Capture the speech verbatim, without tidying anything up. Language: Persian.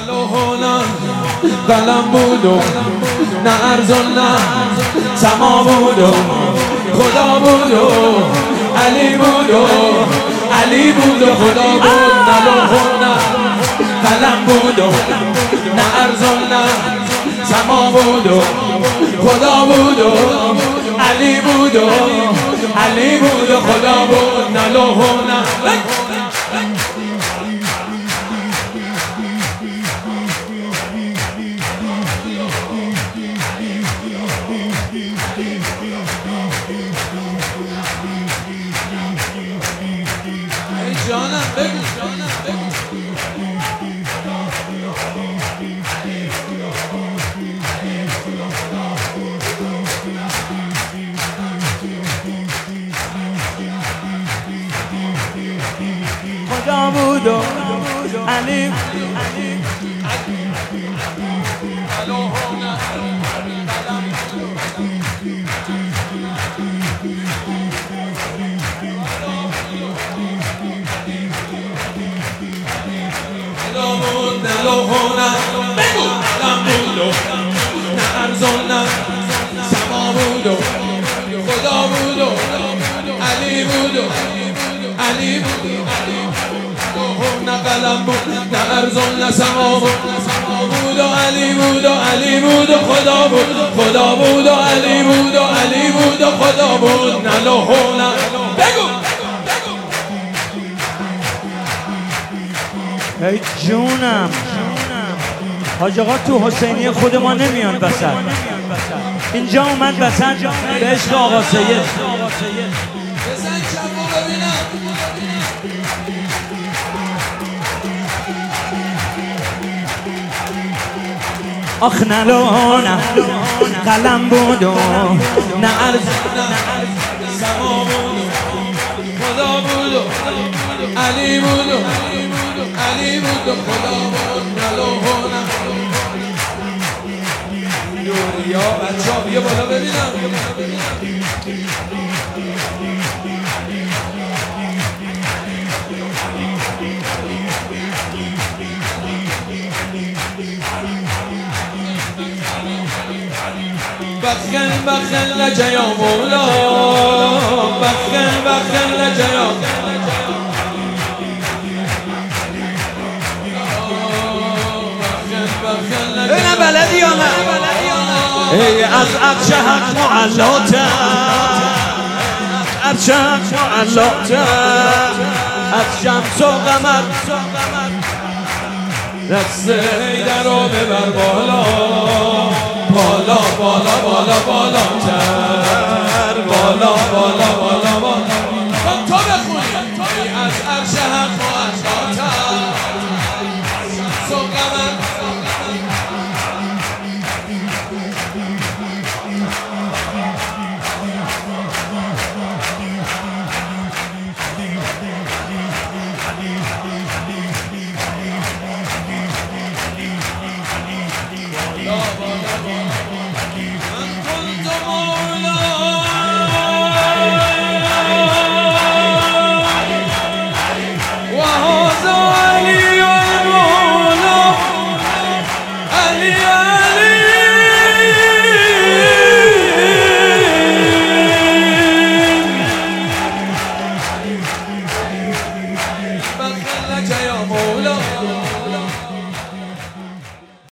لوحونم قلم بود و نه ارز و نه سما بود و خدا بود و علی بود و علی بود و خدا بود. نه لوحونم قلم بود و نه ارز و نه سما بود و خدا بود و علی بود و علی بود و خدا بود. نه لوحونم جانم بگو جانم بگو خدا بود و علی نه لوحونم بگو قلم بود و نه ارز و نه سما بود و خدا بود و علی بود و علی بود و نه قلم بود نه ارز و نه سما بود و علی بود و علی بود و خدا بود خدا بود و علی بود و علی بود و خدا بود. نه لوحونم بگو ای جونم حاج آقا تو حسینی خود ما نمیان وسط، اینجا اومد وسط به عشق آقا سید. بزن کمو ببینم آخ نه لوحونم قلم بود و نه ارز سما بود خدا بود و علی بود و علی بود و خدا بود. نه لوحونم دوریا بچه ها بیا بالا ببینم بخل بخل لجیا مولا بخل بخل لجیا ببینم بلدی یا نه؟ ای از عرش حق معلاته عرش حق معلاته از شمس و قمر دست حیدر رو ببر بالا بالا بالا بالا بالا تر بالا بالا